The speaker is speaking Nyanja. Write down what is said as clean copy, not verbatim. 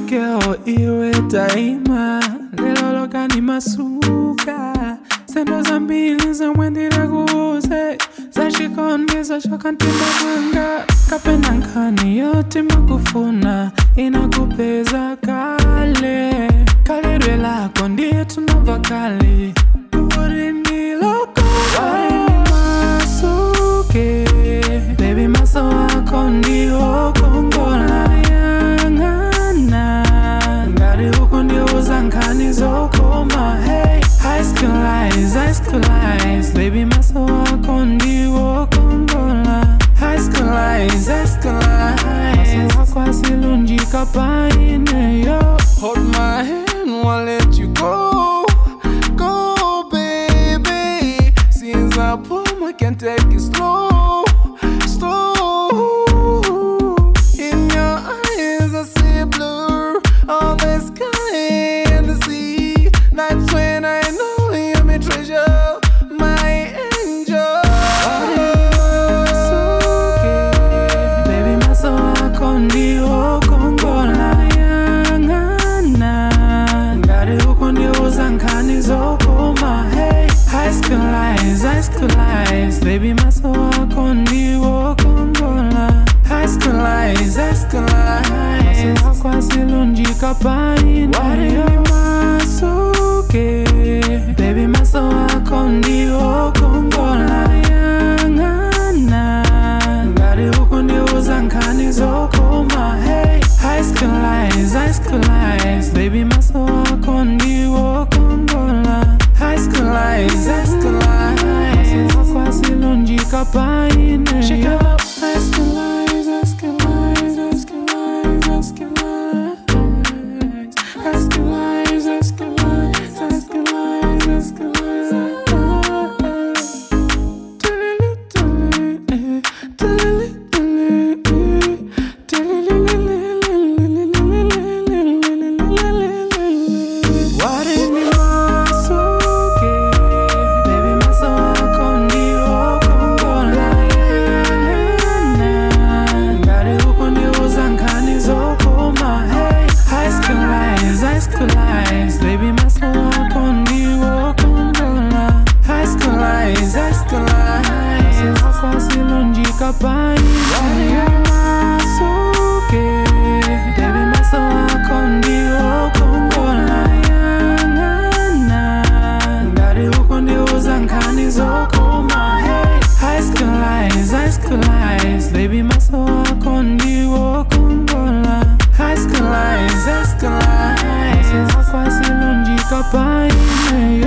Girl, iwe daima lelo lokani masuka sendo zambili zamwendira kuze zashikonde zashokantimba mwanga kapenda nkani yote makufuna inakupeza kale kalirwe lako ndiye tunava kale urini loko warini masuke baby maso wako ndiho kongola ngari huku ndio uzankani zokoma hey high school lies baby maso wako ndiwo kongola high school lies maso wako asilunjika paine yo hold my hand won't let you go baby since I pull I can take it slow in your eyes I see blue all the sky and the sea. That's when I know you're my treasure, my angel. Baby, maso wako ndiho kongola yangana ngari huku ndio uzankani zokoma hey high school lies baby maso wako ndiho kongola high school lies maso wako asilunjika paine warini masuke baby maso wako ndiho kongola yangana ngari huku ndio uzankani zokoma hey high school lies baby maso wako ndiho kongola high school lies maso wako asilunjika paine high school lies baby maso wako ndiwo kongola high school lies maso wako asilunjika paine masuke baby maso wako ndiwo kongola yangana ngari huku ndio uzankani zokoma hey high school lies baby maso wako ndiwo kongola high school lies maso wako asilunjika paine